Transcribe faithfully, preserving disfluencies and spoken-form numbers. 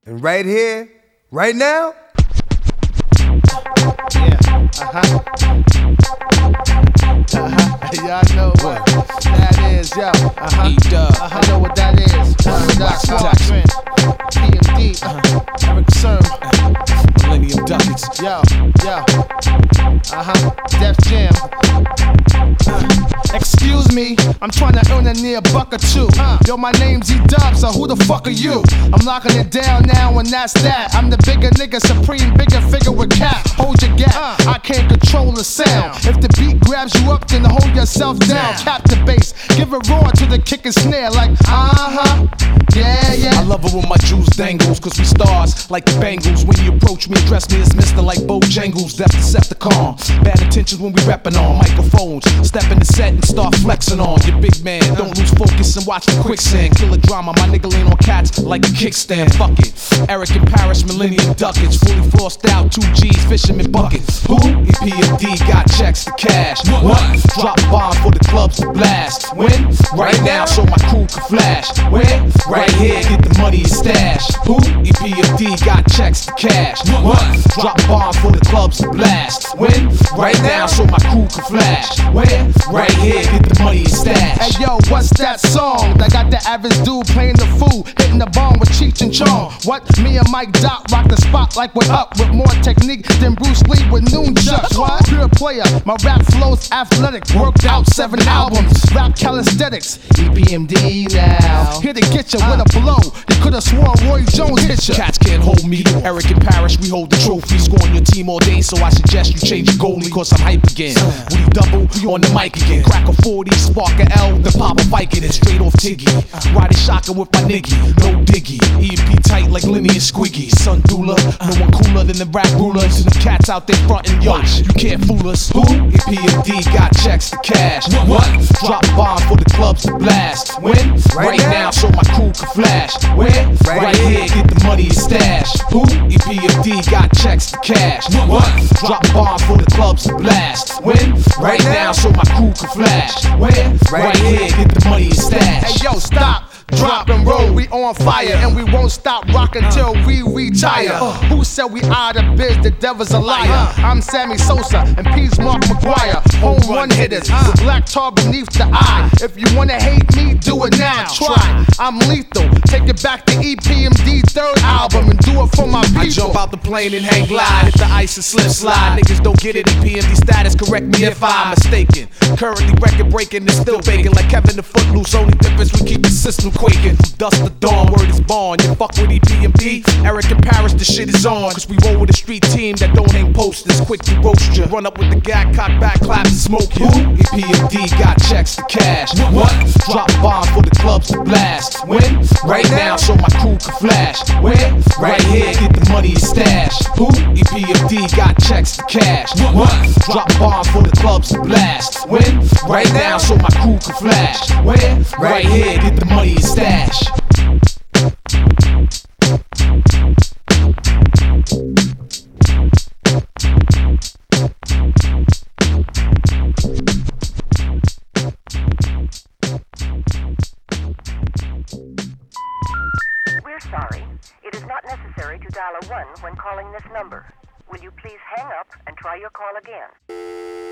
And right here, right now, yeah, uh-huh. Uh-huh. Y'all know what that is, yo. Uh-huh. Uh-huh. I know what that is. Paradox Squadron, P M D, uh-huh. Eric Serm, Millennium Duckets. Yo, yo. Uh-huh. Def Jam. Uh, excuse me, I'm trying to earn a near buck or two. Uh, yo, my name's E-Dub, so who the fuck are you? I'm locking it down now, and that's that. I'm the bigger nigga, supreme, bigger figure with cap. Hold your gap, uh, I can't control the sound. If the beat grabs you up, then hold yourself down. Cap the bass, give a roar to the kick and snare, like uh-huh. Yeah, yeah. I love it when my juice dangles, cause we stars like the Bengals. When you approach me, address me as Mister like Bojangles, Death Decepticon. Bad intentions when we reppin' on microphones. Step in the set and start flexing on your big man. Don't lose focus and watch the quicksand. Kill a drama, my nigga lean on cats like a kickstand. Fuck it. Eric in Paris, Millennium Duckets. Fully flossed out, two G's, fisherman buckets. Who? E P M D got checks to cash. What? Drop bomb for the clubs to blast. When? Right now, so my crew can flash. When? Right here, get the money and stash. Who? E P M D got checks to cash. What? Drop bomb for the clubs to blast. When? Right now, so my crew can flash. When? Right here, get the money and stash. Hey yo, what's that song that got the average dude playing the fool, hitting the bomb with Cheech and Chong? What? Me and Mike Dot rock the spot like we're up with more technique than Bruce Lee with nunchucks. What? Pure player, my rap flows athletic. Worked out seven albums, rap calisthenics. E P M D now, here to get you with a blow. You could've sworn Roy Jones hit you. Cats can't hold me. Eric in Paris, we hold the trophy. Scoring your team all day, so I suggest you change your goalie, cause I'm hype again. Woody double, we on the mic again. Crack a forty, spark a L, then pop a Vicodin straight off Tiggy. Riding shotgun with my niggy, no diggy. E and P tight like Lenny and Squiggy. Sun Dula, no one cooler than the rap rulers. And the cats out there frontin', yo, you can't fool us. Who? E P M D got checks to cash. What? Drop bomb for the clubs to blast. When? Right now, so my crew can flash. When? Right here, get the money and stash. Who? E P M D got checks to cash. What? Drop bomb for the clubs to blast. When? Right now, so my crew can flash. When? Right here, get the money and stash. Hey yo, stop. Drop and roll, we on fire, and we won't stop rockin' till we retire. Who said we out of biz? The devil's a liar. I'm Sammy Sosa and P's Mark McGuire. Home run hitters with black tar beneath the eye. If you wanna hate me, do it now. Try. I'm lethal. Take it back to E P M D third album and do it for my people. I jump out the plane and hang glide, hit the ice and slip slide. Niggas don't get it in P M D status. Correct me if I'm mistaken. Currently record breaking and still baking like Kevin the Footloose. Only difference we keep the system quaking. From dusk to dawn, word is born. You fuck with E P M D, Eric in Paris, the shit is on. Cause we roll with a street team that don't hang posters. Quick to roast you. Run up with the gag, cock back, clap and smoke you. E P M D got checks to cash. What? Drop bomb for the clubs to blast. When? Right now, so my crew can flash. When? Right here, get the money and stash. Who? E P M D got checks to cash. What? Drop bomb for the clubs to blast. When? Right now, so my crew can flash. When? Right here, get the money and stash. We're sorry. It is not necessary to dial a one when calling this number. Will you please hang up and try your call again?